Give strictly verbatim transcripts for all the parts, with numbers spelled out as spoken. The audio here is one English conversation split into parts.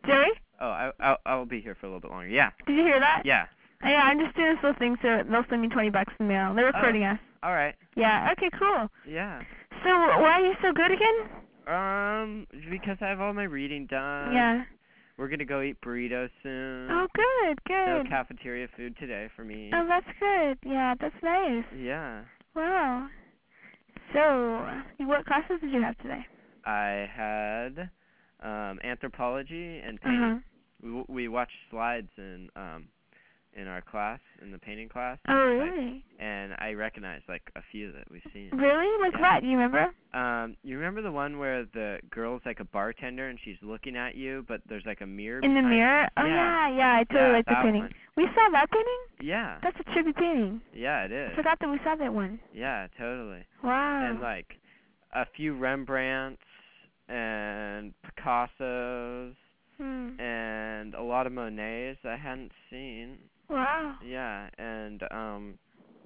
Jerry? Oh, I, I'll, I'll be here for a little bit longer. Yeah. Did you hear that? Yeah. Uh, yeah, I'm just doing this little thing, so they'll send me twenty bucks in the mail. They're recording us. All right. Yeah, okay, cool. Yeah. So, why are you so good again? Um, because I have all my reading done. Yeah. We're going to go eat burritos soon. Oh, good, No good. cafeteria food today for me. Oh, that's good. Yeah, that's nice. Yeah. Wow. So, what classes did you have today? I had um, anthropology and painting. Uh-huh. We w- we watched slides in um in our class, in the painting class. Oh, Like, really? and I recognized like a few that we've seen. Really? Like Yeah. what? Do you remember? Um, you remember the one where the girl's like a bartender and she's looking at you, but there's like a mirror In the behind- mirror? Oh, Yeah. yeah, yeah, I totally Yeah, like the that painting. one. We saw that painting? Yeah. That's a trippy painting. Yeah, it is. I forgot that we saw that one. Yeah, totally. Wow. And like a few Rembrandts and Picassos Hmm. and a lot of Monets I hadn't seen. Wow. Yeah, and um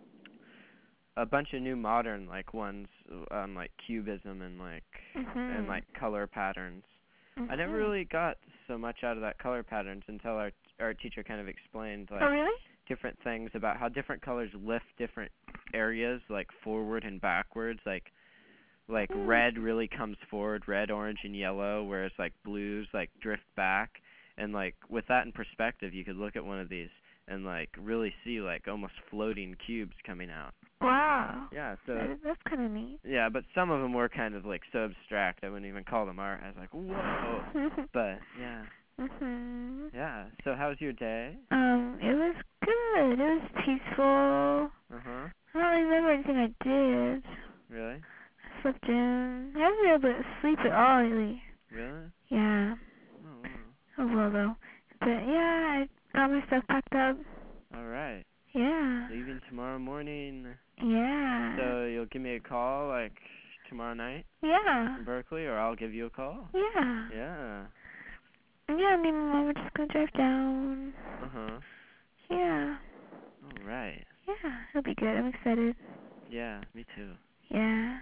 a bunch of new modern like ones on like cubism and like Mm-hmm. and like color patterns. Mm-hmm. I never really got so much out of that color patterns until our our teacher kind of explained like Oh, really? different things about how different colors lift different areas like forward and backwards, like like Mm. red really comes forward, red, orange and yellow, whereas like blues like drift back. And like with that in perspective, you could look at one of these and like really see like almost floating cubes coming out. Wow. Yeah, so That, that's kind of neat. yeah, but some of them were kind of like so abstract I wouldn't even call them art. I was like, whoa. But yeah, Mhm. yeah. So how's your day? Um, it was good. It was peaceful. Uh huh. I don't remember anything I did. Really? I slept in. I haven't been able to sleep at all lately. Really? Yeah. Oh wow. Oh well though. But yeah, I got my stuff packed up. All right. Yeah. Leaving tomorrow morning. Yeah. So you'll give me a call like tomorrow night Yeah. from Berkeley, or I'll give you a call. Yeah. Yeah. Yeah, me and my mom are just gonna drive down. Uh huh. Yeah. All right. Yeah, it'll be good. I'm excited. Yeah, me too. Yeah.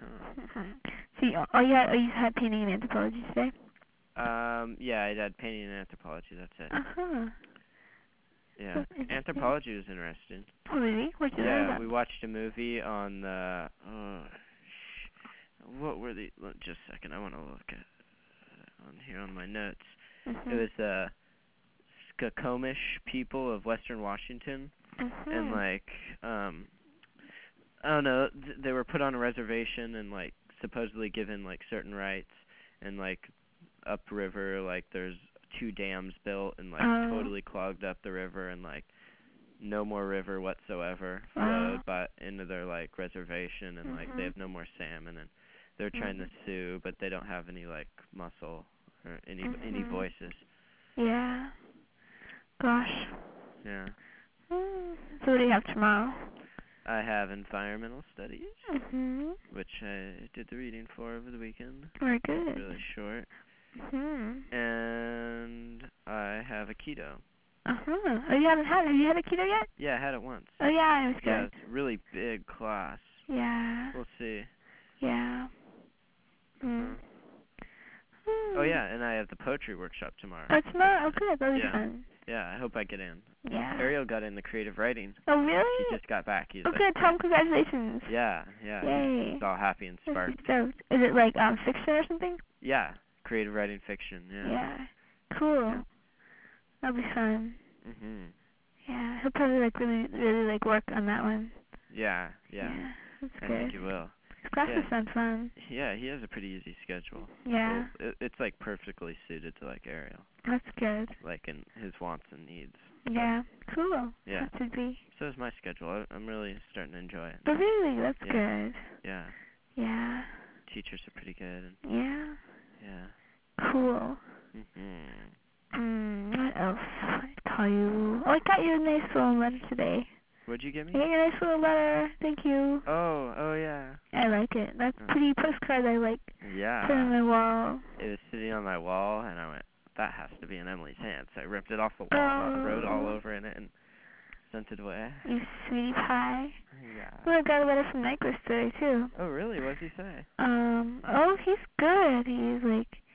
See, oh you had, oh, you had painting and anthropology today? um. Yeah, I did painting and anthropology. That's it. Uh huh. Yeah. That's interesting. Anthropology was interesting. Oh really? What'd you learn Yeah, about? we watched a movie on the. Oh, sh- what were the? look, Just a second. I want to look at uh, on here on my notes. Mhm. It was the Skokomish people of Western Washington, Mhm. and like, um, I don't know. Th- they were put on a reservation and like supposedly given like certain rights, and like upriver, like there's two dams built and like Oh. totally clogged up the river, and like no more river whatsoever Wow. flowed but into their like reservation, and like they Mhm. have no more salmon, and they're trying to sue, but they don't have any like muscle or any any Mhm. voices. Yeah. Gosh. Yeah. Mm. So what do you have tomorrow? I have environmental studies, Mhm. which I did the reading for over the weekend. Very good. It's really short. Mhm. And I have a keto. Uh huh. Oh, you haven't had? Have you had a keto yet? Yeah, I had it once. Oh yeah, it was Yeah, good. it's a really big class. Yeah. We'll see. Yeah. Mm. Uh-huh. Oh yeah, and I have the poetry workshop tomorrow. Oh, tomorrow? Oh, good. That'll be Yeah. fun. Yeah, I hope I get in. Yeah. Ariel got in the creative writing. Oh, really? He just got back. He's Oh, like, good. Tell him congratulations. yeah, yeah. Yay. He's all happy and That's sparked. stoked. Is it like um fiction or something? Yeah, creative writing fiction. Yeah. Yeah. Cool. Yeah. That'll be fun. Mhm. Yeah. He'll probably like really, really like work on that one. Yeah, yeah. Yeah. That's I good. think he will. His classes Yeah. sound fun. Yeah, he has a pretty easy schedule. Yeah. Well, it, it's like perfectly suited to like Ariel, That's good. like in his wants and needs. Yeah. Cool. Yeah. That should be. So is my schedule. I, I'm really starting to enjoy it. Oh, really? That's Yeah. good. Yeah. Yeah. Teachers are pretty good. And Yeah. yeah. Cool. Mhm. Mm, what else? I tell you. Oh, I got you a nice little letter today. What'd you get me? I got you a nice little letter. Thank you. Oh, oh yeah. I like it. That's Oh. pretty postcard I like. Yeah. Put on my wall. It was sitting on my wall, and I went, that has to be in Emily's hand. So I ripped it off the wall, Oh. wrote all over in it, and sent it away. You sweetie pie. Yeah. Oh, I got a letter from Nyquist today too. Oh, really? What did he say? Um. Oh, he's good. He's like,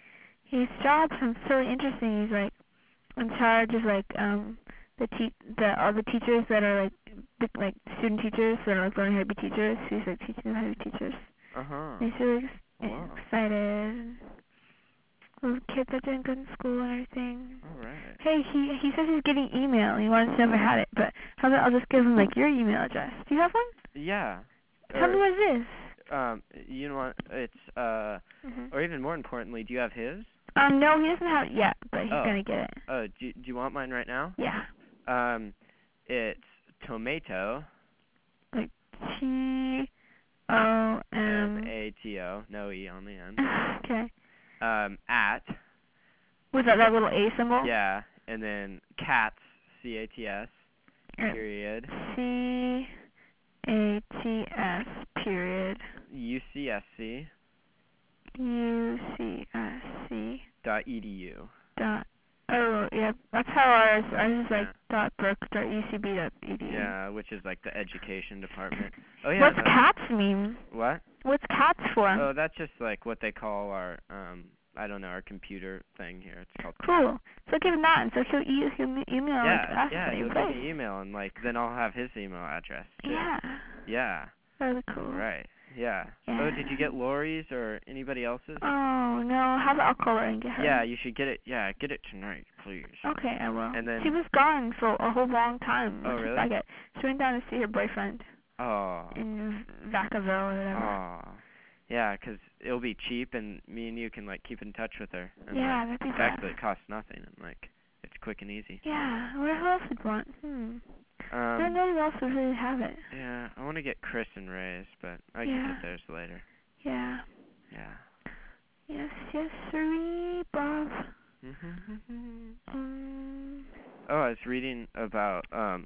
his job sounds so interesting. He's like in charge of like um the te- the all the teachers that are like big, like student teachers that are like learning how to be teachers. He's like teaching them how to be teachers. Uh huh. And he's really ex- Wow. excited. Little kids are doing good in school and everything. All right. Hey, he he says he's getting email. He wants to know if I had it, but how about I'll just give him like your email address. Do you have one? Yeah. Tell me Or, what it is. um, you know what? It's uh, Mhm. or even more importantly, do you have his? Um, no, he doesn't have it yet, but he's Oh. gonna get it. Oh, do do you want mine right now? Yeah. Um, it's tomato. Like T O M M. A T O, no E on the end. Okay. Um, at. Was that that little A symbol? Yeah, and then cats, C A T S, Alright. period. C A T S period U C S C U C S C dot E D U. dot. Oh yeah, that's how ours. Ours is like Yeah. dot Berk dot U C B dot E D U. Yeah, which is like the education department. Oh yeah. What's that- cats mean? What? What's cats for? Oh, that's just like what they call our um I don't know, our computer thing here. It's called Cool. So give him that, and so he'll, e- he'll e- email Yeah, like us. yeah, when he he'll give plays. me email and like then I'll have his email address too. Yeah. Yeah. Really cool. Right. Yeah. Yeah. Oh, did you get Lori's or anybody else's? Oh no, how about I'll call her and get her? Yeah, you should get it. Yeah, get it tonight, please. Okay, I will. And then- she was gone for a whole long time. Oh, Once she really? got it. She went down to see her boyfriend Oh. in Vacaville or whatever. Oh. Yeah, 'cause it'll be cheap and me and you can like keep in touch with her. And, Yeah, like, that'd be Exactly, bad. it costs nothing and like it's quick and easy. Yeah, what else would want? Hmm. I don't Um. know who else would really have it. Yeah, I want to get Chris and Ray's, but I Yeah. can get theirs later. Yeah. Yeah. Yes, yes, sirree, Bob. Mhm. Um. Oh, I was reading about um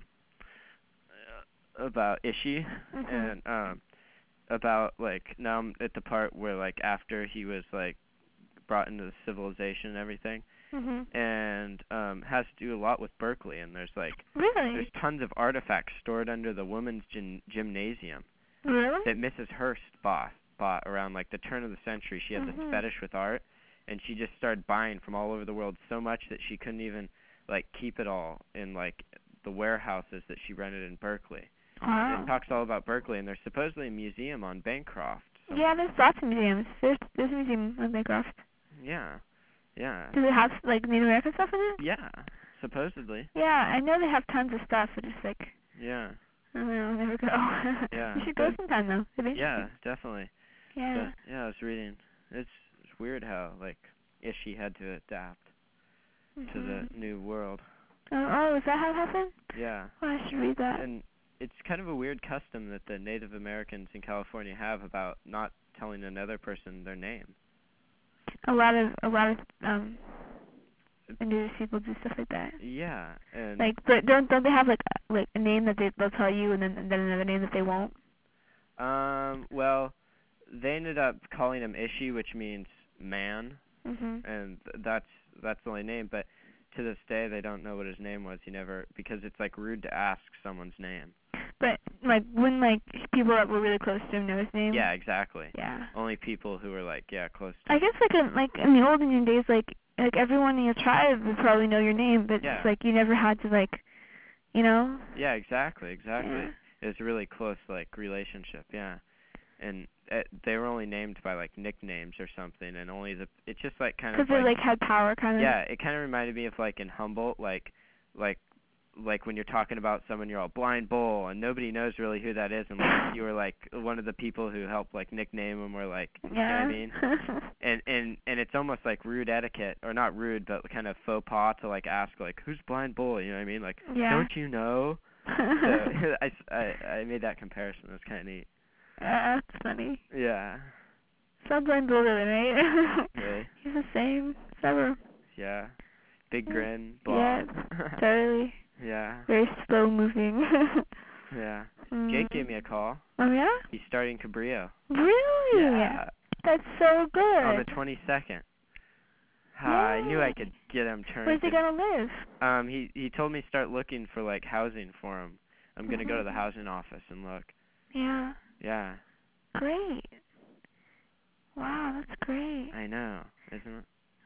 uh, about Ishi Mhm. and um about like now I'm at the part where like after he was like brought into the civilization and everything Mhm. and um has to do a lot with Berkeley and there's like Really? there's tons of artifacts stored under the women's gyn- gymnasium Really? that Missus Hearst bought bought around like the turn of the century. She had Mhm. this fetish with art and she just started buying from all over the world so much that she couldn't even like keep it all in like the warehouses that she rented in Berkeley. Wow. It talks all about Berkeley and there's supposedly a museum on Bancroft. So Yeah, there's lots of museums. There's there's a museum on Bancroft. yeah. Yeah. Does it have like Native American stuff in it? Yeah. Supposedly. Yeah, I know they have tons of stuff, but it's like Yeah. I don't know, I'll never go. Yeah, You should go but- sometime though. It'd be Yeah, definitely. Yeah. But yeah, I was reading. It's, it's weird how like Ishi had to adapt to the Mhm. new world. Oh, oh, is that how it happened? Yeah. Oh, I should read that. And it's kind of a weird custom that the Native Americans in California have about not telling another person their name. A lot of a lot of um indigenous people do stuff like that. Yeah, and Like, but don't don't they have like like a name that they they'll tell you, and then and then another name that they won't? um, well, they ended up calling him Ishi, which means man, Mhm. and th- that's that's the only name. But to this day, they don't know what his name was. He never because it's like rude to ask someone's name. But like when like people that were really close to him know his name. Yeah, exactly. Yeah. Only people who were like, yeah, close to I him. guess like in like in the old Indian days, like like everyone in your tribe would probably know your name, but Yeah. it's like you never had to like, you know. Yeah, exactly, exactly. Yeah. It was a really close like relationship, yeah. And uh, they were only named by like nicknames or something, and only the it's just like kind Because of they like, like had power, kind of. yeah, it kind of reminded me of like in Humboldt, like like like when you're talking about someone, you're all blind bull, and nobody knows really who that is, unless you were like one of the people who helped like nickname them or like, you know what Yeah. I mean? And and and it's almost like rude etiquette, or not rude, but kind of faux pas to like ask like, who's blind bull? You know what I mean? Like, Yeah. don't you know? So I, I I made that comparison. It was kind of neat. Uh, that's funny. Yeah. Sounds like Bill really, right? Really? He's the same. Forever. Yeah. Big Yeah. grin. Yeah, Bob. totally. Yeah. Very slow moving. Yeah. Mm. Jake gave me a call. Oh yeah? He's starting Cabrillo. Really? Yeah. That's so good. On the twenty-second. Ha, I knew I could get him turned. Where's he to- gonna live? Um, he he told me start looking for like housing for him. I'm gonna go to the Mhm. housing office and look. Yeah. Yeah, Great. Wow, that's great. I know, isn't it?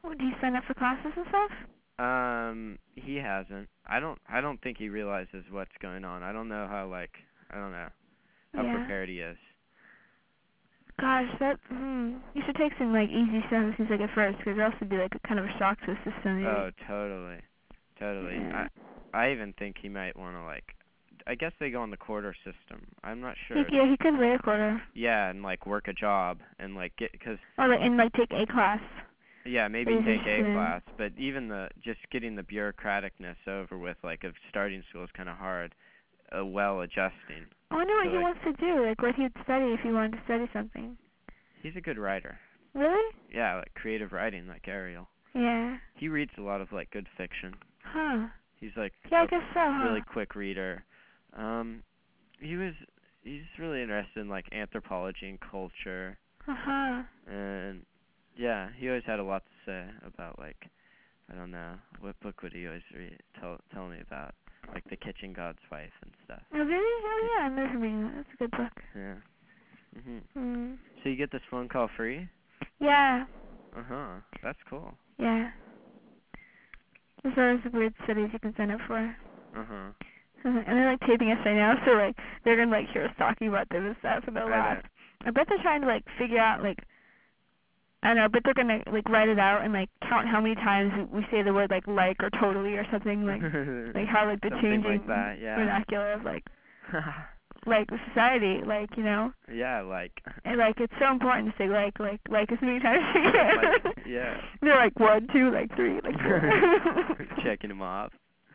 Oh, do you sign up for classes and stuff? Um, he hasn't. I don't. I don't think he realizes what's going on. I don't know how like. I don't know how Yeah. prepared he is. Gosh, that. Hmm. You should take some like easy stuff. It seems like at first, because it also be like a kind of a shock to the system. Oh, totally, totally. Yeah. I I even think he might want to like. I guess they go on the quarter system. I'm not He, sure. yeah, he could wait a quarter. Yeah, and like work a job and like get because. Or like and like take a class. Yeah, maybe Easy take a student. class, but even the just getting the bureaucraticness over with like of starting school is kind of hard. Uh, well adjusting. I wonder what So, he like, wants to do. Like what he'd study if he wanted to study something. He's a good writer. Really? Yeah, like creative writing, like Ariel. Yeah. He reads a lot of like good fiction. Huh. He's like Yeah, I a guess so. Huh? really quick reader. Um, he was he's really interested in like anthropology and culture, Uh huh. and yeah, he always had a lot to say about like I don't know what book would he always read tell tell me about like The Kitchen God's Wife and stuff. Oh really? Oh yeah, I remember reading that. That's a good book. Yeah. Mhm. Hmm. So you get this phone call free? Yeah. Uh huh. That's cool. Yeah. There's always weird studies you can sign up for. Uh huh. And they're like taping us right now, so like they're gonna like hear us talking about them and stuff, and they'll I laugh. bet. I bet they're trying to like figure out like I don't know, but they're gonna like write it out and like count how many times we say the word like like or totally or something like like how like the Something changing like that, yeah. vernacular of like like the society, like you know. Yeah, like. And like it's so important to say like like like as many times as you can. Like, yeah. They're like one, two, like three, like four. Checking them off.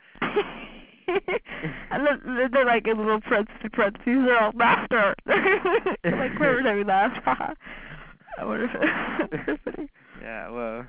And then they're like in little parentheses, parentheses, they're all laughter. Like wherever they laugh. I wonder if it's funny. Yeah, well.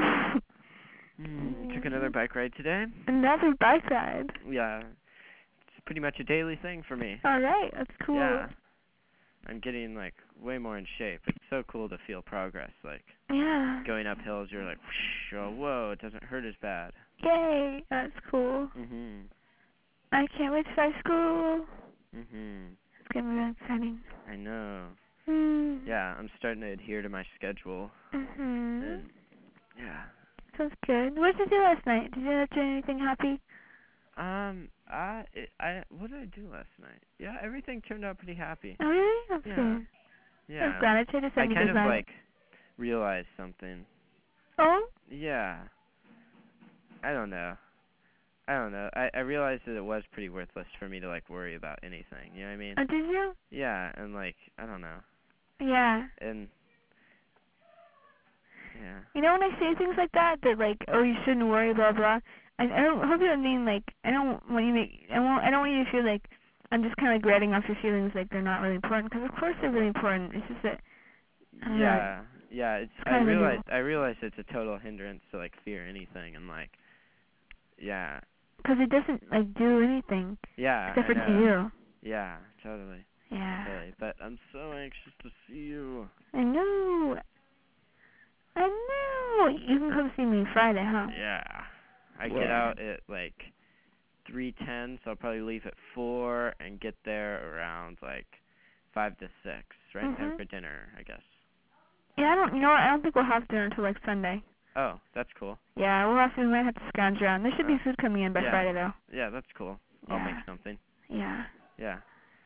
mm, took another bike ride today. Another bike ride. Yeah. It's pretty much a daily thing for me. All right, that's cool. Yeah. I'm getting like way more in shape. It's so cool to feel progress. Like Yeah. going up hills, you're like, whoosh, oh, whoa, it doesn't hurt as bad. Yay, that's cool. Mhm. I can't wait to start school. Mhm. It's gonna be really exciting. I know. Mm. Yeah, I'm starting to adhere to my schedule. Mhm. And yeah. Sounds good. What did you do last night? Did you end up doing anything happy? Um, I, it, I, what did I do last night? Yeah, everything turned out pretty happy. Oh really? That's Yeah. good. Yeah. I'm glad I tried to I send you kind those of lines. like realized something. Oh? Yeah. I don't know. I don't know. I, I realized that it was pretty worthless for me to like worry about anything. You know what I mean? Oh, did you? Yeah, and like I don't know. Yeah. And yeah. You know when I say things like that, that like, oh, you shouldn't worry, blah blah. I, I don't I hope you don't mean like I don't want you to make I won't I don't want you to feel like I'm just kind of grating off your feelings like they're not really important, because of course they're really important. It's just that. I don't know. Yeah. Yeah. It's. I kind of a realized. I realized it's a total hindrance to like fear anything, and like. Yeah. Because it doesn't like do anything Yeah. except for I to know. you. Yeah. Totally. Yeah. Totally. But I'm so anxious to see you. I know. I know. You can come see me Friday, huh? Yeah. I Yeah. get out at like three ten, so I'll probably leave at four and get there around like five to six, right in time Mhm. for dinner, I guess. Yeah, I don't. You know what? I don't think we'll have dinner until like Sunday. Oh, that's cool. Yeah, we'll have to. We might have to scrounge around. There should be Uh, food coming in by yeah. Friday, though. Yeah, that's cool. I'll Yeah. make something. Yeah. Yeah.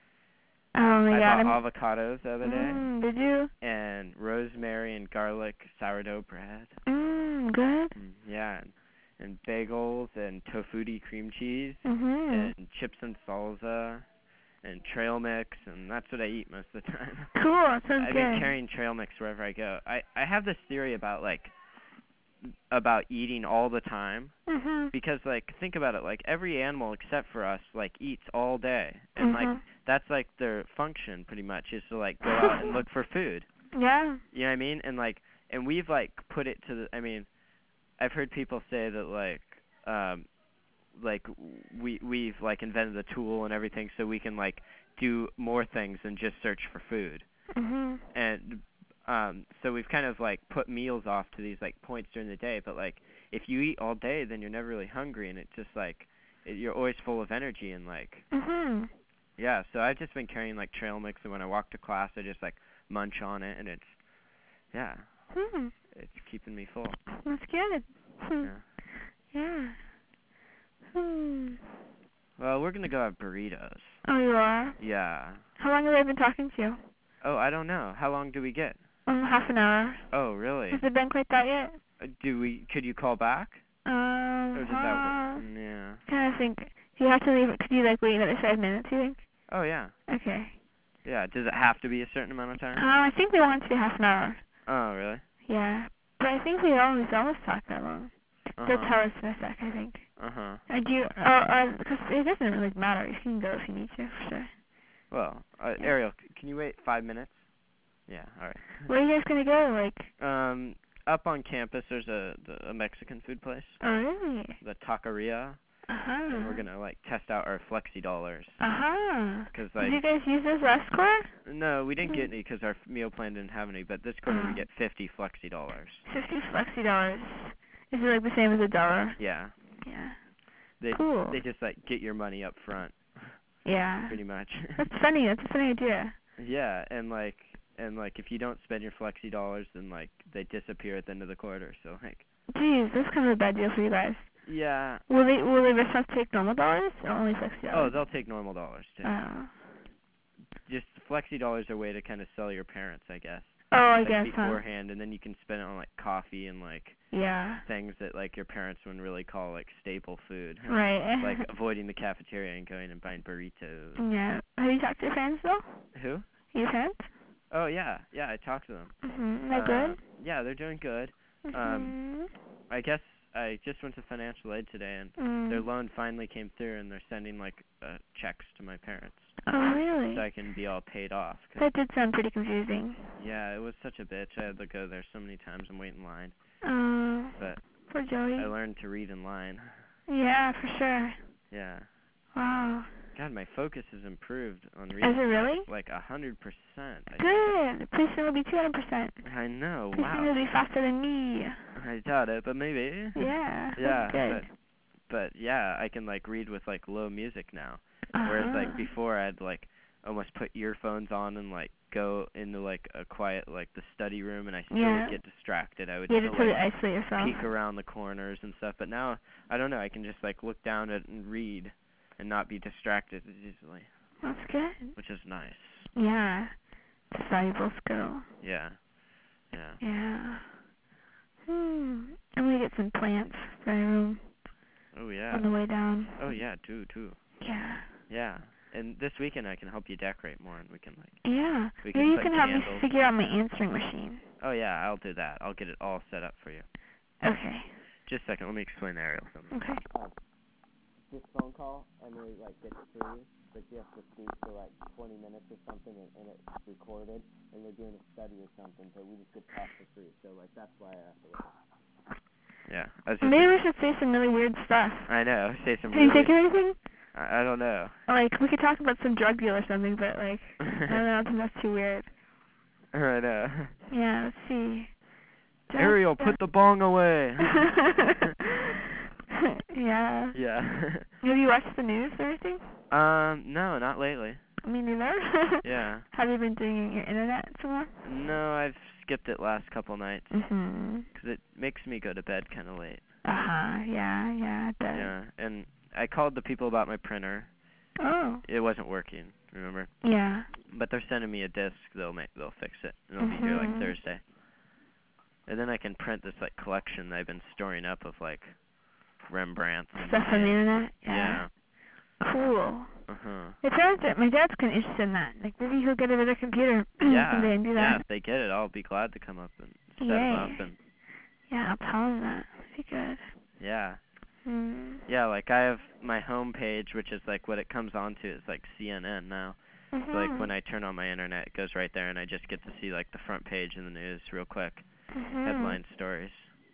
Oh my I god. bought I'm- avocados the other day Mm, did you? and rosemary and garlic sourdough bread. Mmm, good. Mm, yeah, and, and bagels and tofutti cream cheese Mhm. and chips and salsa and trail mix, and that's what I eat most of the time. Cool. That sounds I've good. been carrying trail mix wherever I go. I I have this theory about like about eating all the time, Mhm. because like think about it, like every animal except for us like eats all day, and like Mhm. that's like their function pretty much, is to like go out and look for food. Yeah. You know what I mean? And like and we've like put it to the I mean, I've heard people say that like um like we we've like invented a tool and everything so we can like do more things than just search for food. Mhm. And um so we've kind of like put meals off to these like points during the day, but like if you eat all day then you're never really hungry, and it's just like it, you're always full of energy, and like Mhm. yeah, so I've just been carrying like trail mix, and when I walk to class I just like munch on it, and it's yeah. Hmm. it's keeping me full. That's good. Hmm. Yeah. Yeah. Hmm. Well, we're gonna go have burritos. Oh, you are? Yeah. How long have I been talking to you? Oh, I don't know. How long do we get? Um, half an hour. Oh, really? Has it been quite that yet? Uh, do we? Could you call back? Um, Or does that uh, work? Mm, yeah. kind of think. Do you have to leave it? Could you, like, wait another five minutes, you think? Oh, yeah. Okay. Yeah. Does it have to be a certain amount of time? Uh, I think we want it to be half an hour. Oh, really? Yeah. But I think we always, always talk that long. Uh-huh. They'll tell us in a sec, I think. Uh-huh. Uh, do you, uh, because it doesn't really matter. You can go if you need to, for sure. Well, uh, Yeah. Ariel, c- can you wait five minutes? Yeah, all right. Where are you guys going to go? Like, Um, up on campus, there's a the, a Mexican food place, oh, really? the Taqueria, Uh-huh. and we're gonna like test out our Flexi dollars. Uh-huh. Cause Did like, you guys use those last quarter? no, we didn't get any because our f- meal plan didn't have any. But this quarter we Uh-huh. get fifty Flexi dollars. Fifty flexi dollars. Is it like the same as a dollar? Yeah. Yeah. They Cool. they just like get your money up front, Yeah. pretty much. That's funny. That's a funny idea. Yeah, and like and like if you don't spend your Flexi dollars, then like they disappear at the end of the quarter. So like. Jeez, that's kind of a bad deal for you guys. Yeah. Will they will the restaurants take normal dollars or only flexi Oh, dollars? they'll take normal dollars too. Oh. Just Flexi dollars are a way to kind of sell your parents, I guess. Oh, I like guess, huh? beforehand, and then you can spend it on like coffee and like Yeah. things that like your parents wouldn't really call like staple food. Right. Like avoiding the cafeteria and going and buying burritos. Yeah. Have you talked to your parents though? Who? Your parents? Oh yeah, yeah, I talked to them. Mhm. They're Uh, good. Yeah, they're doing good. Mhm. Um, I guess I just went to financial aid today, and Mm. their loan finally came through, and they're sending like uh, checks to my parents, Oh, really? so I can be all paid off. 'Cause That did sound pretty confusing. yeah, it was such a bitch. I had to go there so many times and wait in line. Uh, But poor Joey. I learned to read in line. Yeah, for sure. Yeah. Wow. God, my focus has improved on reading. Is it really? Like a hundred percent. Good. Pretty soon it'll be two hundred percent. I know. Pretty soon it'll Wow. be faster than me. I doubt it, but maybe. Yeah. Yeah. That's good. But, but yeah, I can like read with like low music now. Uh-huh. Whereas like before, I'd like almost put earphones on and like go into like a quiet like the study room, and I still Yeah. would get distracted. I would You still have to like isolate yourself. peek around the corners and stuff. But now I don't know. I can just like look down at and read, and not be distracted as easily, That's good. which is nice. Yeah. It's a valuable skill. Yeah. Yeah. Yeah. Hmm. I'm gonna get some plants for my room Oh yeah. on the way down. Oh yeah, too, too. Yeah. Yeah. And this weekend I can help you decorate more, and we can like. Yeah. We Maybe can you put can help me candles. figure out my answering machine. Oh yeah, I'll do that. I'll get it all set up for you. Okay. Just a second. Let me explain to Ariel something. Okay. This phone call, Emily like gets free, but she has to speak for like twenty minutes or something, and, and it's recorded, and they're doing a study or something, so we just get talk for free. So like that's why I have to listen. Yeah. I was just Maybe we should say some really weird stuff. I know. Say some. Can you really, think of anything? I, I don't know. Like, we could talk about some drug deal or something, but like, I don't know, I think that's too weird. I know. Yeah, let's see. Drug- Ariel, put the bong away. Yeah. Yeah. Have you watched the news or anything? um, no, not lately. Me neither. Yeah. Have you been doing your internet some more? No, I've skipped it last couple nights Mhm. because it makes me go to bed kind of late. Uh huh. Yeah. Yeah. It does. Yeah, and I called the people about my printer. Oh. It wasn't working, remember? Yeah. But they're sending me a disc. They'll make. They'll fix it. And it'll be here like Mhm. Thursday. And then I can print this like collection that I've been storing up of like Rembrandts. and- Stuff on the internet. Yeah. Cool. Uh huh. My parents, are- my dad's kind of interested in that. Like, maybe he'll get a better computer Yeah. someday and do Yeah. that. If they get it, I'll be glad to come up and set Yay. them up and. Yeah, I'll tell him that. That'd be good. Yeah. Hmm. Yeah, like I have my home page, which is like what it comes onto is like C N N now. So like Mhm. when I turn on my internet, it goes right there, and I just get to see like the front page in the news real quick, Mhm. headline stories.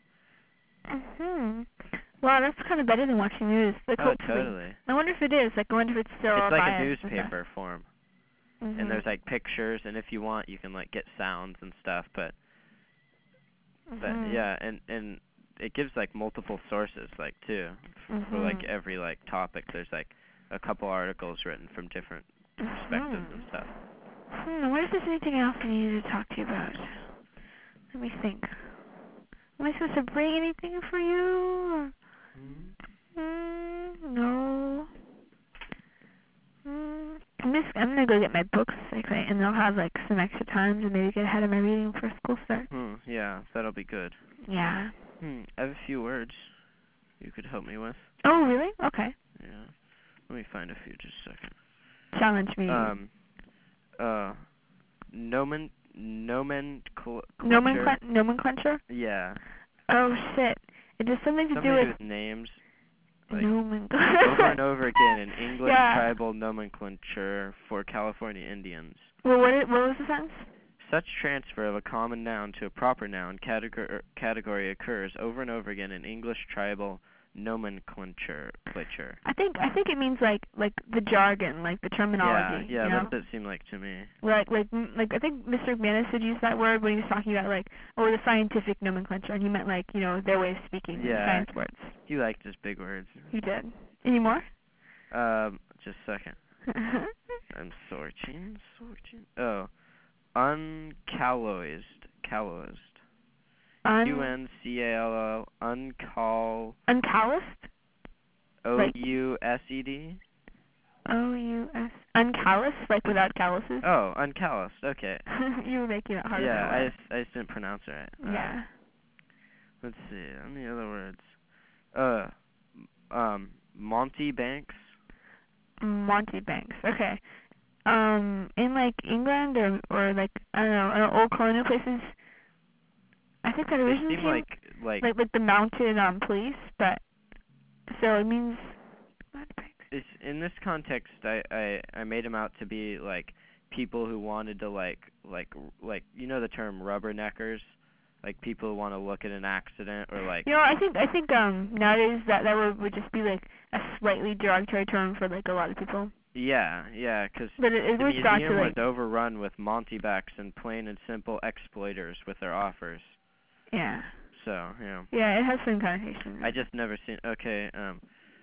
Mhm. Wow, that's kind of better than watching news. Like, Oh, hopefully. totally. I wonder if it is. Like, I wonder if it's still It's like a biased and stuff. newspaper form, Mhm. and there's like pictures, and if you want, you can like get sounds and stuff. But but Mhm. yeah, and and it gives like multiple sources, like too, f- for like Mhm. every like topic. There's like a couple articles written from different perspectives and Mhm. stuff. Hmm, I wonder if there's anything else I needed to talk to you about. Let me think. Am I supposed to bring anything for you? Hmm? Mm, no. Mm, I'm just, I'm gonna go get my books, like, right, and I'll have, like, some extra time to maybe get ahead of my reading before school starts. Hmm, yeah, that'll be good. Yeah. Hmm, I have a few words you could help me with. Oh, really? Okay. Yeah. Let me find a few, just a second. Challenge me. Um, uh, nomen, nomenclature. Nomenclature? Nomenclature? Yeah. Oh, shit. It has something to Something do to do with with names. Like, nomenclature. over and over again in English Yeah. tribal nomenclature for California Indians. Well, what, is, what was the sentence? Such transfer of a common noun to a proper noun categor- category occurs over and over again in English tribal nomenclature. I think I think it means like like the jargon, like the terminology. Yeah, yeah, you know? that's what it seemed like to me. Like like mm, like I think Mister McManus had used that word when he was talking about like or the scientific nomenclature, and he meant like you know their way of speaking in Yeah. science words. He liked his big words. He did. Any more? Um, just a second. I'm searching, searching. Oh, uncalloised, calloised. Un U N C A L O, uncal. uncalloused? O U S E D. O U S. Uncalloused, like without calluses. Oh, uncalloused. Okay. You were making it harder. Yeah, than I it was. just, I just didn't pronounce it right. Yeah. Uh, let's see. Any other words? Uh, um, Monty Banks. Monty Banks. Okay. Um, in like England or or like I don't know, in old colonial places, I think that They originally seem came like like. like like the mounted um police, but so it means Monty Banks. It's, in this context, I, I I made them out to be like people who wanted to like like like you know the term rubberneckers, like people who want to look at an accident or like. You know, I think I think um nowadays that that would would just be like a slightly derogatory term for like a lot of people. Yeah, yeah, because But it, it the was back to museum was like overrun with Montybacks and plain and simple exploiters with their offers. yeah So, yeah. yeah it has some connotation. I just never seen. Okay, um,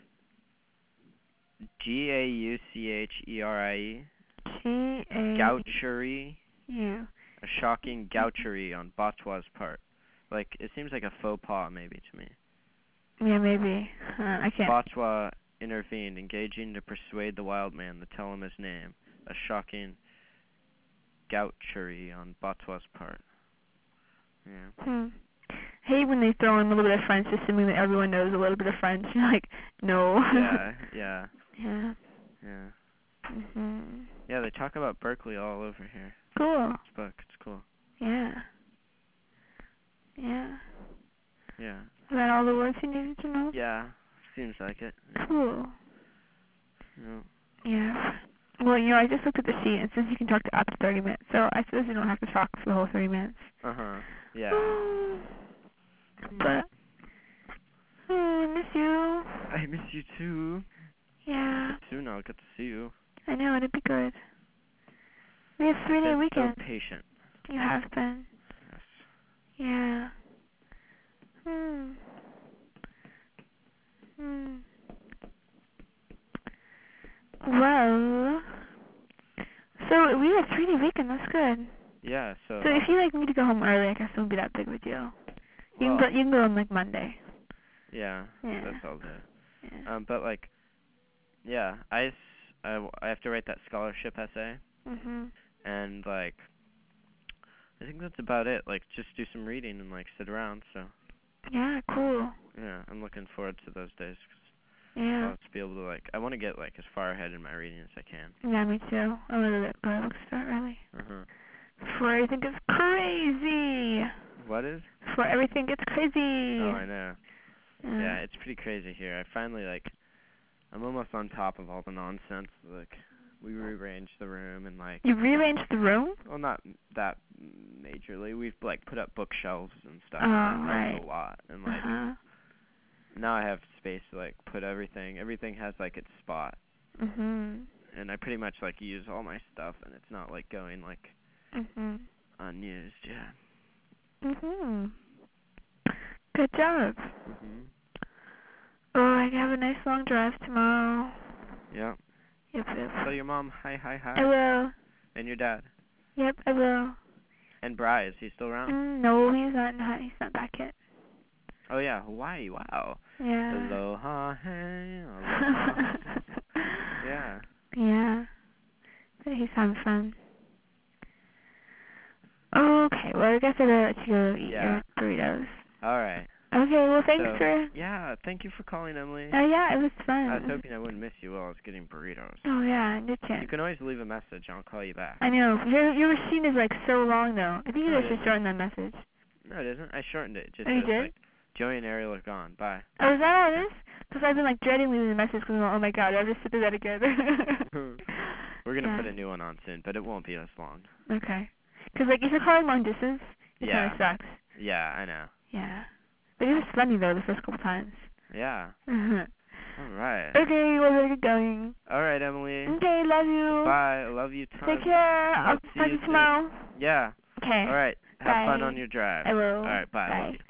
G A U C H E R I E. G A Gouchery. U. A shocking gouchery on Botwa's part. Like, it seems like a faux pas maybe to me. Yeah, maybe. Uh, I can't. Botwa intervened, engaging to persuade the wild man to tell him his name. A shocking gouchery on Botwa's part. Yeah. Hmm. Hate when they throw in a little bit of French, assuming that everyone knows a little bit of French. You're like, no. Yeah, yeah. Yeah. Yeah. Mhm. Yeah, they talk about Berkeley all over here. Cool. This book, it's cool. Yeah. Yeah. Yeah. Is that all the words you needed to know? Yeah, seems like it. Cool. Yeah. Yeah. Well, you know, I just looked at the sheet, and it says you can talk to up to thirty minutes, so I suppose you don't have to talk for the whole thirty minutes. Uh-huh. Yeah. But, oh, I miss you. I miss you too. Yeah. Soon I'll get to see you. I know, it'd be good. We have three-day Been weekend. so patient. You have been. Yes. Yeah. Hmm. Hmm. Well, so we have three-day weekend. That's good. Yeah. So. So if you like need to go home early, I guess it won't be that big of a deal. You Well, can go. You can go on like Monday. Yeah. Yeah. That's all good. Yeah. Um, but like, yeah, I, s- I, w- I have to write that scholarship essay, Mhm. and like, I think that's about it. Like, just do some reading and like sit around. So. Yeah. Cool. Yeah, I'm looking forward to those days. Cause Yeah. I'll just be able to like, I want to get like as far ahead in my reading as I can. Yeah, me too. I'm gonna let go start early. Uh huh. Before everything gets crazy. What is? Before everything gets crazy. Oh, I know. Yeah. Yeah, it's pretty crazy here. I finally like, I'm almost on top of all the nonsense. Like, we rearranged the room and like. You rearranged the room? Well, not m- that majorly. We've like put up bookshelves and stuff. Oh, and, like, right. That's a lot, and like Uh-huh. now I have space to like put everything. Everything has like its spot, Mhm. and I pretty much like use all my stuff, and it's not like going like Mhm. unused. Yeah. Mhm. Good job. Mhm. Oh, I have a nice long drive tomorrow. Yeah. Yep, yep. Tell your mom hi, hi, hi. I will. And your dad. Yep, I will. And Bri, is he still around? Mm, no, he's not. He's not back yet. Oh yeah, Hawaii. Wow. Yeah. Aloha, hey, aloha. Yeah. Yeah. But he sounds fun. Okay, well I guess I better let you go eat Yeah. your burritos. All right. Okay, well thanks So, for... yeah, thank you for calling, Emily. Oh yeah, it was fun. I was hoping I wouldn't miss you while I was getting burritos. Oh yeah, I did You too. can always leave a message. I'll call you back. I know. Your your machine is like so long though. I think you No, guys it should isn't. shorten that message. No, it isn't. I shortened it. It just Oh, you says, did? like, Joey and Ariel are gone. Bye. Oh, is that all it is? Because I've been like dreading leaving the message because I'm like, oh my god, I'll just sit through that again. We're going to Yeah. put a new one on soon, but it won't be as long. Okay. Because like if you're calling long distance, it Yeah. kind of sucks. Yeah, I know. Yeah. But it was funny though the first couple times. Yeah. Okay, All right. well better get going. All right, Emily. Okay, love you. Bye. I love you tons. Take care. I'll I'll see talk to you you soon. tomorrow. Yeah. Okay. All right. Have fun Bye. on your drive. I will. All right. Bye. Bye. Love you.